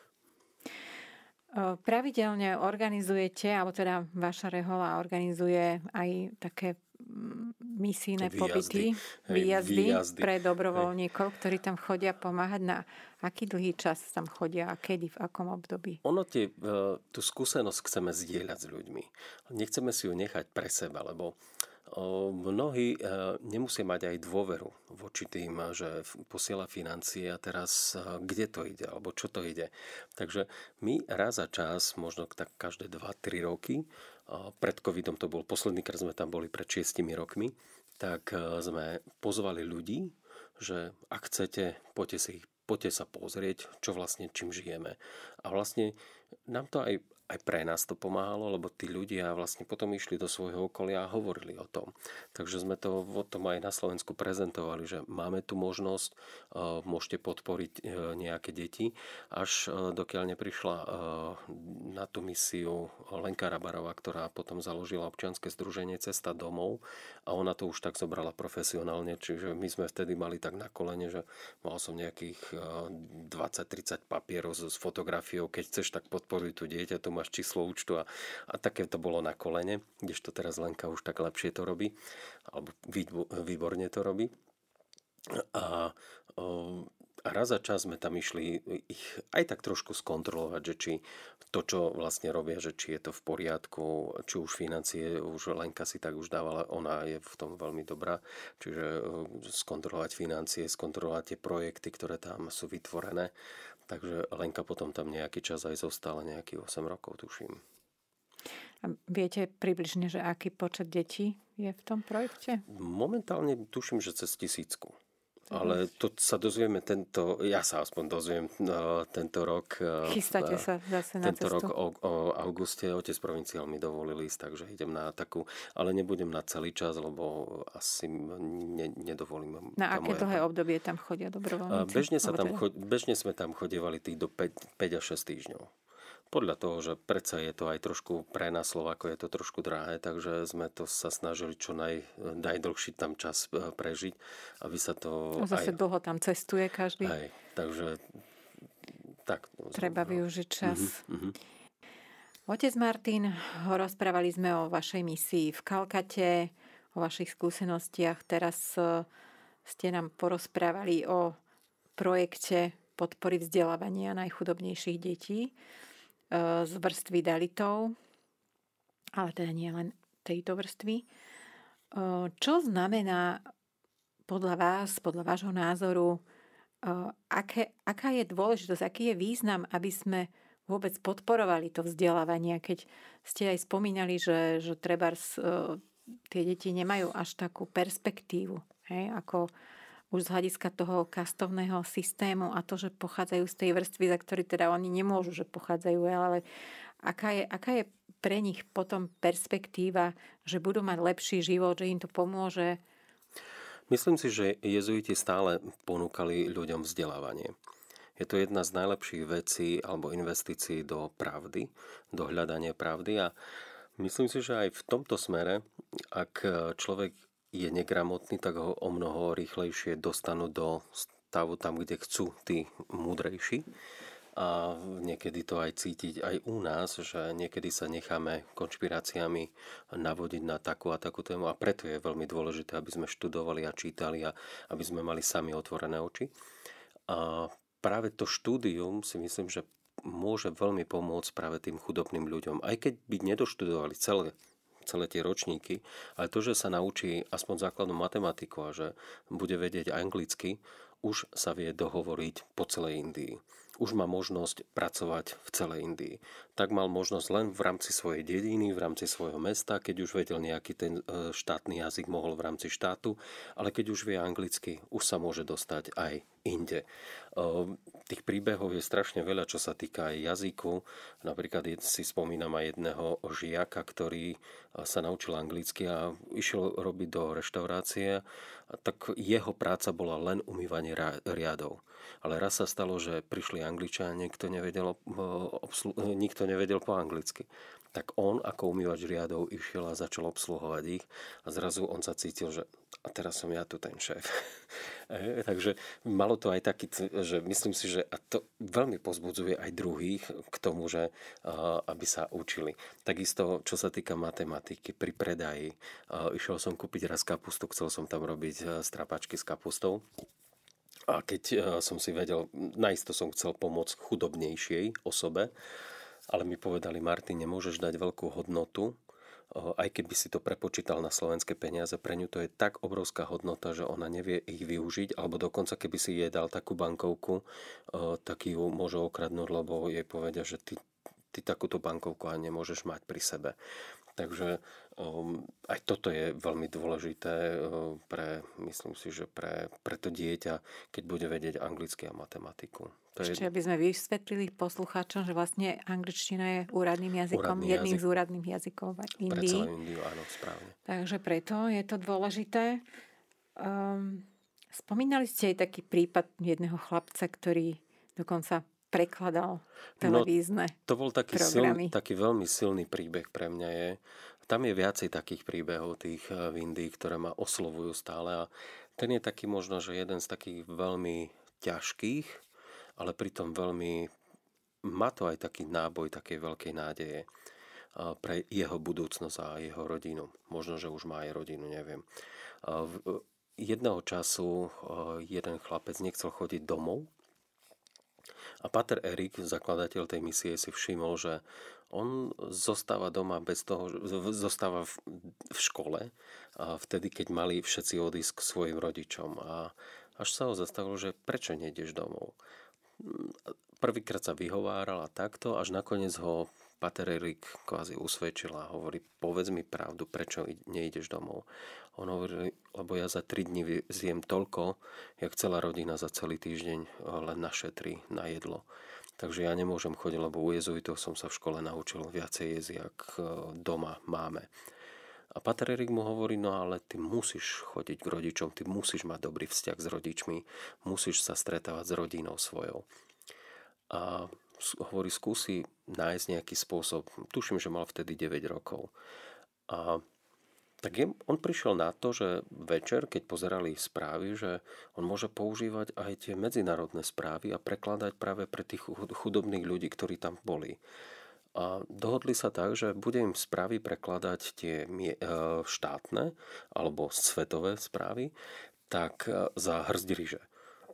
Pravidelne organizujete, alebo teda vaša rehoľa organizuje aj také misijné výjazdy, pobyty, hej, výjazdy, výjazdy pre dobrovoľníkov, hej, ktorí tam chodia pomáhať. Na aký dlhý čas tam chodia a kedy, v akom období? Ono tie, tú skúsenosť chceme zdieľať s ľuďmi. Nechceme si ju nechať pre seba, lebo Mnohí nemusia mať aj dôveru voči tým, že posiela financie a teraz kde to ide, alebo čo to ide. Takže my raz za čas, možno tak každé dva tri roky, pred covidom to bol posledný krát, sme tam boli pred šiestimi rokmi, tak sme pozvali ľudí, že ak chcete, poďte si poďte sa pozrieť, čo vlastne čím žijeme. A vlastne nám to aj aj pre nás to pomáhalo, lebo tí ľudia vlastne potom išli do svojho okolia a hovorili o tom. Takže sme to o tom aj na Slovensku prezentovali, že máme tu možnosť, môžete podporiť nejaké deti, až dokiaľ neprišla na tú misiu Lenka Rabarová, ktorá potom založila občianske združenie Cesta domov a ona to už tak zobrala profesionálne, čiže my sme vtedy mali tak na kolene, že mal som nejakých dvadsať tridsať papierov s fotografiou, keď chceš tak podporiť tu dieťa, tu máš číslo účtu a, a také to bolo na kolene, kdežto teraz Lenka už tak lepšie to robí, alebo výborne to robí. A, a raz za čas sme tam išli ich aj tak trošku skontrolovať, že či to, čo vlastne robia, že či je to v poriadku, či už financie, už Lenka si tak už dávala, ona je v tom veľmi dobrá, čiže skontrolovať financie, skontrolovať tie projekty, ktoré tam sú vytvorené. Takže Lenka potom tam nejaký čas aj zostala, nejakých osem rokov, tuším. A viete približne, že aký počet detí je v tom projekte? Momentálne tuším, že cez tisícku. Ale to sa dozvieme tento, ja sa aspoň dozviem no, tento rok. Chystáte sa zase na tento cestu? Tento rok o, o auguste otec provinciál mi dovolil ísť, takže idem na takú, ale nebudem na celý čas, lebo asi ne, nedovolím. Na aké dlhé obdobie tam chodia dobrovoľníci? Bežne, sa tam, bežne sme tam chodievali tých do päť až šesť týždňov. Podľa toho, že predsa je to aj trošku pre nás Slovákov je to trošku drahé, takže sme to sa snažili čo naj, najdlhší tam čas prežiť, aby sa to... A zase aj, dlho tam cestuje každý. Aj, takže tak. Treba no. využiť čas. Uh-huh, uh-huh. Otec Martin, rozprávali sme o vašej misii v Kalkate, o vašich skúsenostiach. Teraz ste nám porozprávali o projekte podpory vzdelávania najchudobnejších detí z vrstvy dalitov, ale teda nie len tejto vrstvy. Čo znamená podľa vás, podľa vášho názoru, aké, aká je dôležitosť, aký je význam, aby sme vôbec podporovali to vzdelávanie, keď ste aj spomínali, že, že trebárs tie deti nemajú až takú perspektívu, hej, ako už z hľadiska toho kastovného systému a to, že pochádzajú z tej vrstvy, za ktorý teda oni nemôžu, že pochádzajú, ale aká je, aká je pre nich potom perspektíva, že budú mať lepší život, že im to pomôže? Myslím si, že jezuiti stále ponúkali ľuďom vzdelávanie. Je to jedna z najlepších vecí alebo investícií do pravdy, do hľadania pravdy a myslím si, že aj v tomto smere, ak človek je negramotný, tak ho o mnoho rýchlejšie dostanú do stavu tam, kde chcú tí múdrejší. A niekedy to aj cítiť aj u nás, že niekedy sa necháme konšpiráciami navodiť na takú a takú tému a preto je veľmi dôležité, aby sme študovali a čítali a aby sme mali sami otvorené oči. A práve to štúdium si myslím, že môže veľmi pomôcť práve tým chudobným ľuďom. Aj keď by nedoštudovali celé celé tie ročníky, ale to, že sa naučí aspoň základnú matematiku a že bude vedieť anglicky, už sa vie dohovoriť po celej Indii. Už má možnosť pracovať v celej Indii. Tak mal možnosť len v rámci svojej dediny, v rámci svojho mesta, keď už vedel nejaký ten štátny jazyk, mohol v rámci štátu, ale keď už vie anglicky, už sa môže dostať aj inde. Tých príbehov je strašne veľa, čo sa týka aj jazyku. Napríklad si spomínam aj jedného žiaka, ktorý sa naučil anglicky a išiel robiť do reštaurácie, tak jeho práca bola len umývanie riadov. Ale raz sa stalo, že prišli Angličania, nikto nevedel, obslu- nikto nevedel po anglicky. Tak on ako umývač riadov išiel a začal obsluhovať ich a zrazu on sa cítil, že a teraz som ja tu ten šéf. e, takže malo to aj taký, že myslím si, že a to veľmi pozbudzuje aj druhých k tomu, že a, aby sa učili. Takisto, čo sa týka matematiky, pri predaji. A, išiel som kúpiť raz kapustu, chcel som tam robiť strapačky s kapustou. A keď som si vedel, naisto som chcel pomôcť chudobnejšej osobe, ale mi povedali, Martin, nemôžeš dať veľkú hodnotu aj keby si to prepočítal na slovenské peniaze, pre ňu to je tak obrovská hodnota, že ona nevie ich využiť, alebo dokonca keby si jej dal takú bankovku, tak ju môže okradnúť, lebo jej povedia, že ty, ty takúto bankovku ani nemôžeš mať pri sebe. Takže um, aj toto je veľmi dôležité um, pre, myslím si, že pre, pre to dieťa, keď bude vedieť anglicky a matematiku. To Ešte, je... aby sme vysvetlili poslucháčom, že vlastne angličtina je úradným jazykom, Úradný jedným jazyk. z úradných jazykov v Indii. Pre celú Indiu, áno, správne. Takže preto je to dôležité. Um, spomínali ste aj taký prípad jedného chlapca, ktorý dokonca prekladal televízne no, to bol taký, silný, taký veľmi silný príbeh pre mňa je. Tam je viacej takých príbehov tých v Indii, ktoré ma oslovujú stále a ten je taký možno, že jeden z takých veľmi ťažkých, ale pritom veľmi má to aj taký náboj takej veľkej nádeje pre jeho budúcnosť a jeho rodinu. Možno, že už má aj rodinu, neviem. Jedného času jeden chlapec nechcel chodiť domov. A Pater Erik, zakladateľ tej misie, si všimol, že on zostáva doma bez toho, zostáva v, v škole, a vtedy, keď mali všetci odísť k svojim rodičom. A až sa ho zastavilo, že prečo nejdeš domov? Prvýkrát sa vyhováral a takto, až nakoniec ho Pater Erik kvázi usvedčil a hovorí, povedz mi pravdu, prečo nejdeš domov. On hovorí, lebo ja za tri dni zjem toľko, jak celá rodina za celý týždeň len našetrí na jedlo. Takže ja nemôžem chodiť, lebo u jezuitov som sa v škole naučil viacej jesť, jak doma máme. A Pater Erik mu hovorí, no ale ty musíš chodiť k rodičom, ty musíš mať dobrý vzťah s rodičmi, musíš sa stretávať s rodinou svojou. A hovorí, skúsi nájsť nejaký spôsob. Tuším, že mal vtedy deväť rokov. A tak je, on prišiel na to, že večer, keď pozerali správy, že on môže používať aj tie medzinárodné správy a prekladať práve pre tých chudobných ľudí, ktorí tam boli. A dohodli sa tak, že bude im správy prekladať tie štátne alebo svetové správy, tak za hrst ryže.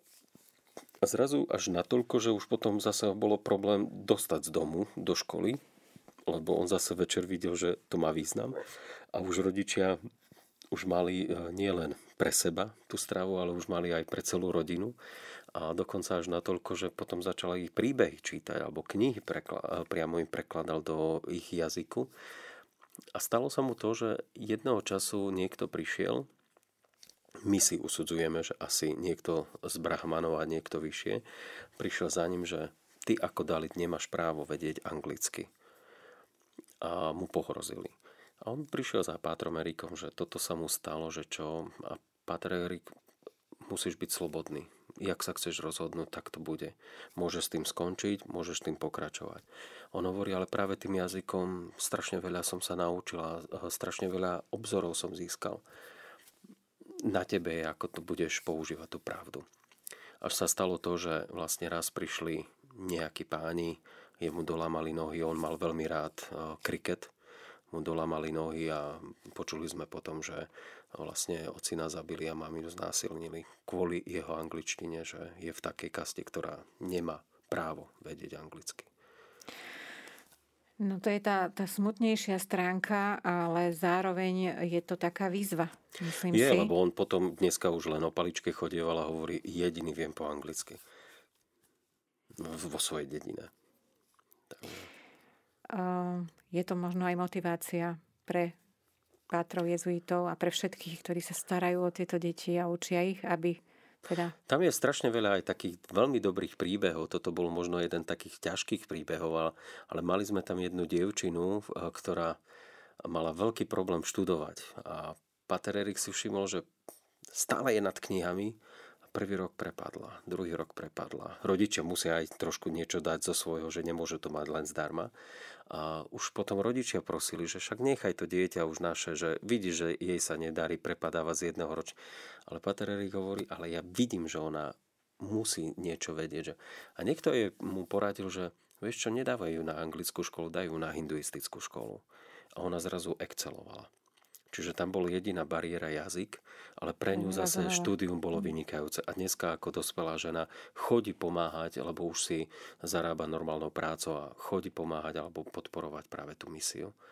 A zrazu až natoľko, že už potom zase bolo problém dostať z domu do školy, lebo on zase večer videl, že to má význam. A už rodičia už mali nielen pre seba tú stravu, ale už mali aj pre celú rodinu. A dokonca až natoľko, že potom začali ich príbehy čítať, alebo knihy prekla- priamo im prekladal do ich jazyku. A stalo sa mu to, že jedného času niekto prišiel, my si usudzujeme, že asi niekto z Brahmanov a niekto vyššie, prišiel za ním, že ty ako Dalit nemáš právo vedieť anglicky. A mu pohrozili. A on prišiel za Pátrom Erikom, že toto sa mu stalo, že čo. A Páter Erik, musíš byť slobodný. Jak sa chceš rozhodnúť, tak to bude. Môžeš s tým skončiť, môžeš s tým pokračovať. On hovorí, ale práve tým jazykom strašne veľa som sa naučil a strašne veľa obzorov som získal. Na tebe je, ako to budeš používať tú pravdu. Až sa stalo to, že vlastne raz prišli nejakí páni, jemu dolamali nohy, on mal veľmi rád kriket, mu dolamali nohy a počuli sme potom, že vlastne ocina zabili a maminu znásilnili kvôli jeho angličtine, že je v takej kaste, ktorá nemá právo vedieť anglicky. No to je tá, tá smutnejšia stránka, ale zároveň je to taká výzva, myslím je, si. Je, lebo on potom dneska už len o paličke chodieval a hovorí, jediný viem po anglicky. Vo svojej dedine. Uh, je to možno aj motivácia pre pátrov jezuitov a pre všetkých, ktorí sa starajú o tieto deti a učia ich, aby teda... Tam je strašne veľa aj takých veľmi dobrých príbehov. Toto bol možno jeden takých ťažkých príbehov, ale mali sme tam jednu dievčinu, ktorá mala veľký problém študovať. A Pater Erik si všimol, že stále je nad knihami. Prvý rok prepadla, druhý rok prepadla. Rodičia musia aj trošku niečo dať zo svojho, že nemôže to mať len zdarma. A už potom rodičia prosili, že však nechaj to dieťa už naše, že vidí, že jej sa nedarí, prepadáva z jedného roča. Ale Pater Erik hovorí, ale ja vidím, že ona musí niečo vedieť. Že... A niekto jej mu poradil, že vieš čo, nedávajú na anglickú školu, dajú na hinduistickú školu. A ona zrazu excelovala. Čiže tam bol jediná bariéra jazyk, ale pre ňu zase štúdium bolo vynikajúce. A dneska ako dospelá žena chodí pomáhať, lebo už si zarába normálnou prácou a chodí pomáhať alebo podporovať práve tú misiu.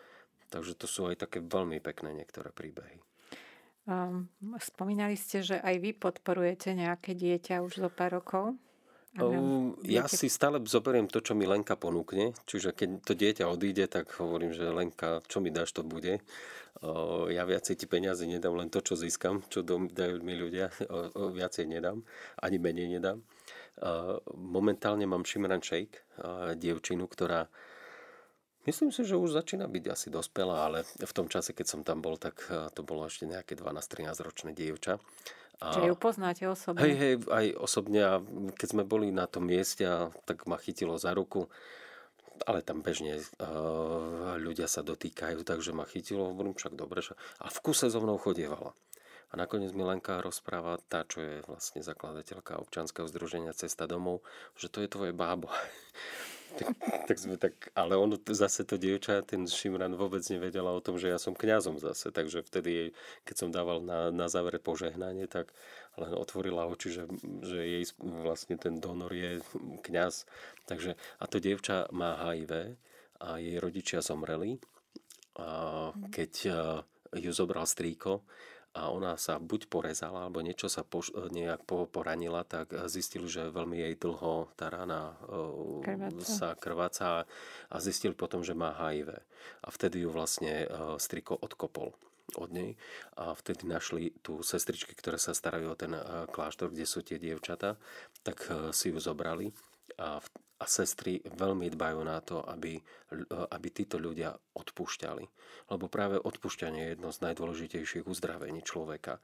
Takže to sú aj také veľmi pekné niektoré príbehy. Um, spomínali ste, že aj vy podporujete nejaké dieťa už zo pár rokov? Um, ja si stále zoberiem to, čo mi Lenka ponúkne. Čiže keď to dieťa odíde, tak hovorím, že Lenka, čo mi dáš, to bude. Uh, ja viacej ti peniazy nedám, len to, čo získam, čo dajú mi ľudia. Uh, viacej nedám, ani menej nedám. Uh, momentálne mám Shimran Sheikh, uh, dievčinu, ktorá myslím si, že už začína byť asi dospelá, ale v tom čase, keď som tam bol, tak to bolo ešte nejaké dvanásť trinásť ročné dievča. A čiže ju poznáte osobne? Hej, hej, aj osobne. A keď sme boli na tom mieste, tak ma chytilo za ruku. Ale tam bežne uh, ľudia sa dotýkajú, takže ma chytilo. Hovorím, však dobre. A v kuse so mnou chodievala. A nakoniec mi Lenka rozpráva, tá, čo je vlastne zakladateľka občianskeho združenia Cesta domov, že to je tvoje bábo. tak, tak sme tak, ale ono zase to dievča, ten Shimran vôbec nevedela o tom, že ja som kňazom zase, takže vtedy jej, keď som dával na, na závere požehnanie, tak len otvorila oči, že, že jej vlastne ten donor je kňaz. Takže, a to dievča má há í vé a jej rodičia zomreli. A keď ju zobral strýko, a ona sa buď porezala, alebo niečo sa poš- nejak poranila, tak zistili, že veľmi jej dlho tá rana krváca. sa krváca a zistili potom, že má há í vé. A vtedy ju vlastne striko odkopol od nej a vtedy našli tu sestričky, ktoré sa starajú o ten kláštor, kde sú tie dievčatá, tak si ju zobrali a A sestry veľmi dbajú na to, aby, aby títo ľudia odpúšťali. Lebo práve odpúšťanie je jedno z najdôležitejších uzdravení človeka.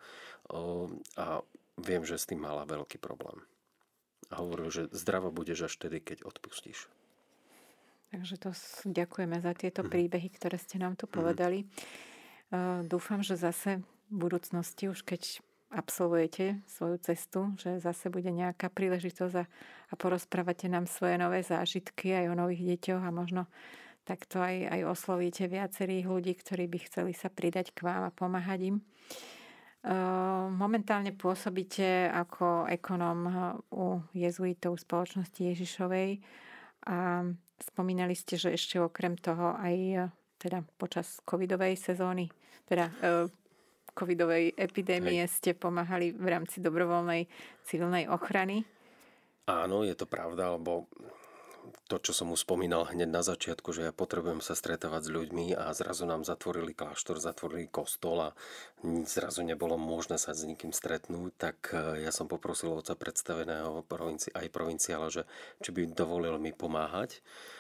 A viem, že s tým mala veľký problém. A hovoril, že zdravo budeš až tedy, keď odpustíš. Takže to ďakujeme za tieto príbehy, ktoré ste nám tu povedali. Mm-hmm. Dúfam, že zase v budúcnosti, už keď absolvujete svoju cestu, že zase bude nejaká príležitosť a, a porozprávate nám svoje nové zážitky aj o nových deťoch a možno takto aj, aj oslovíte viacerých ľudí, ktorí by chceli sa pridať k vám a pomáhať im. Momentálne pôsobíte ako ekonóm u jezuitov spoločnosti Ježišovej a spomínali ste, že ešte okrem toho aj teda počas covidovej sezóny, teda covidovej epidémie Hej. ste pomáhali v rámci dobrovoľnej civilnej ochrany. Áno, je to pravda, lebo to, čo som už spomínal hneď na začiatku, že ja potrebujem sa stretávať s ľuďmi a zrazu nám zatvorili kláštor, zatvorili kostol a zrazu nebolo možné sa s nikým stretnúť, tak ja som poprosil otca predstaveného provinci, aj provinciála, že či by dovolil mi pomáhať.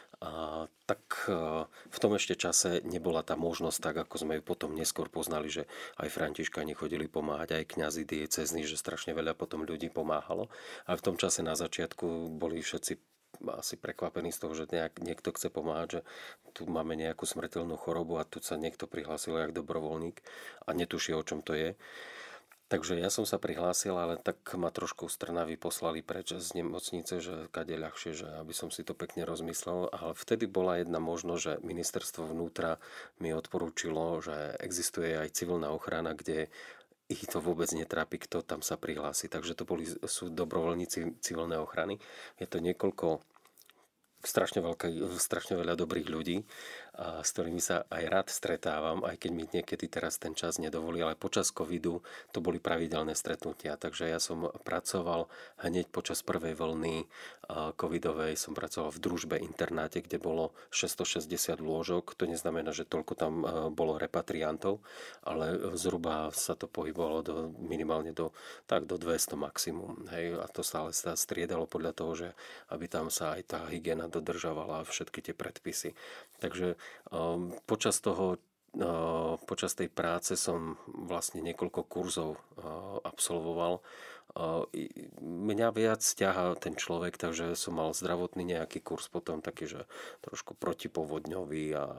A tak v tom ešte čase nebola tá možnosť tak, ako sme ju potom neskôr poznali, že aj františkáni chodili pomáhať, aj kňazi diecézni, že strašne veľa potom ľudí pomáhalo. A v tom čase na začiatku boli všetci asi prekvapení z toho, že nejak, niekto chce pomáhať, že tu máme nejakú smrteľnú chorobu a tu sa niekto prihlásil jak dobrovoľník a netuší, o čom to je. Takže ja som sa prihlásil, ale tak ma trošku z Trnavy poslali preč z nemocnice, že kade ľahšie, že aby som si to pekne rozmyslel. Ale vtedy bola jedna možnosť, že ministerstvo vnútra mi odporúčilo, že existuje aj civilná ochrana, kde ich to vôbec netrápi, kto tam sa prihlási. Takže to boli, sú dobrovoľníci civilnej ochrany. Je to niekoľko strašne, veľké, strašne veľa dobrých ľudí, a s ktorými sa aj rád stretávam, aj keď mi niekedy teraz ten čas nedovolí, ale počas covidu to boli pravidelné stretnutia, takže ja som pracoval hneď počas prvej vlny covidovej, som pracoval v družbe internáte, kde bolo šesťstošesťdesiat lôžok, to neznamená, že toľko tam bolo repatriantov, ale zhruba sa to pohybovalo do, minimálne do, tak do dvesto maximum, hej, a to stále sa striedalo podľa toho, že aby tam sa aj tá hygiena dodržovala všetky tie predpisy. Takže um, počas toho, uh, počas tej práce som vlastne niekoľko kurzov uh, absolvoval. Uh, mňa viac ťahá ten človek, takže som mal zdravotný nejaký kurz, potom taký, že trošku protipovodňový a, a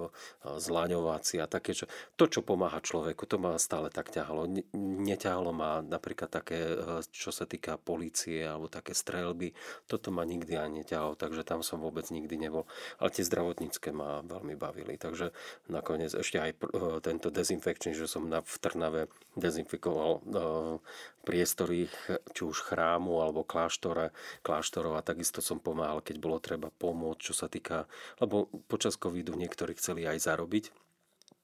zlaňovací a také, že to, čo pomáha človeku, to ma stále tak ťahalo. Neťahalo ma napríklad také, čo sa týka polície alebo také streľby, toto ma nikdy ani neťahalo, takže tam som vôbec nikdy nebol. Ale tie zdravotnícke ma veľmi bavili, takže nakoniec ešte aj tento dezinfekčný, že som na, v Trnave dezinfikoval priestory či už chrámu alebo kláštore, kláštorov a takisto som pomáhal, keď bolo treba pomôcť, čo sa týka, lebo počas covidu niektorí chceli aj zarobiť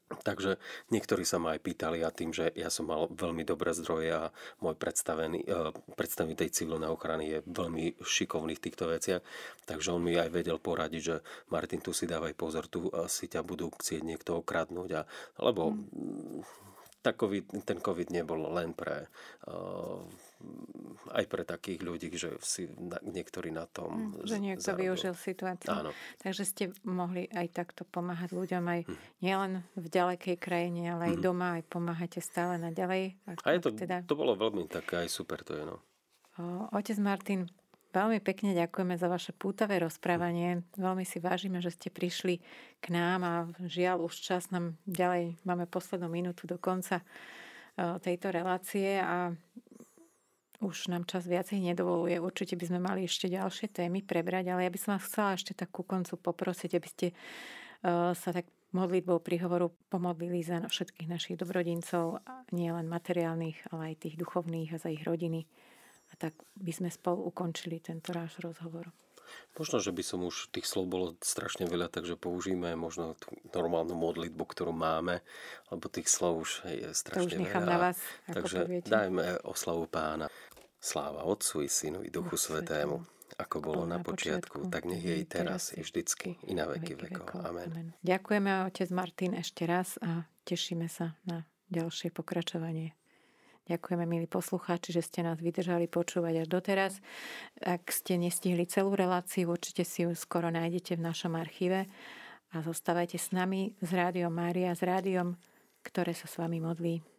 Takže niektorí sa ma aj pýtali a tým, že ja som mal veľmi dobré zdroje a môj predstavený, eh, predstavený tej civilnej ochrany je veľmi šikovný v týchto veciach, takže on mi aj vedel poradiť, že Martin, tu si dávaj pozor, tu si ťa budú chcieť niekto okradnúť, a, lebo mm. tá COVID, ten COVID nebol len pre uh, aj pre takých ľudí, že si na, niektorí na tom hm, že niekto zarobil. Využil situáciu. Áno. Takže ste mohli aj takto pomáhať ľuďom aj hm. nielen v ďalekej krajine, ale aj hm. doma, aj pomáhate stále naďalej. A je to, teda... to bolo veľmi také aj super, to je no. O, otec Martin, veľmi pekne ďakujeme za vaše pútavé rozprávanie. Veľmi si vážime, že ste prišli k nám a žiaľ už čas nám ďalej, máme poslednú minútu do konca tejto relácie a už nám čas viacej nedovoluje. Určite by sme mali ešte ďalšie témy prebrať, ale ja by som vás chcela ešte tak ku koncu poprosiť, aby ste sa tak modlitbou príhovoru pomodlili za všetkých našich dobrodincov, nie len materiálnych, ale aj tých duchovných a za ich rodiny. A tak by sme spolu ukončili tento náš rozhovor. Možno, že by som už tých slov bolo strašne veľa, takže použijeme možno tú normálnu modlitbu, ktorú máme, lebo tých slov už je strašne veľa. To už nechám veľa. Na vás, ako takže poviete. Dajme oslavu Pána. Sláva Otcu i Synu i Duchu Svätému, ako bolo na počiatku, tak nech je i teraz, i vždycky, i na veky vekov. Amen. Amen. Ďakujeme, otec Martin, ešte raz a tešíme sa na ďalšie pokračovanie. Ďakujeme, milí poslucháči, že ste nás vydržali počúvať až doteraz. Ak ste nestihli celú reláciu, určite si ju skoro nájdete v našom archíve a zostávajte s nami, s Rádiom Mária, s rádiom, ktoré sa s vami modlí.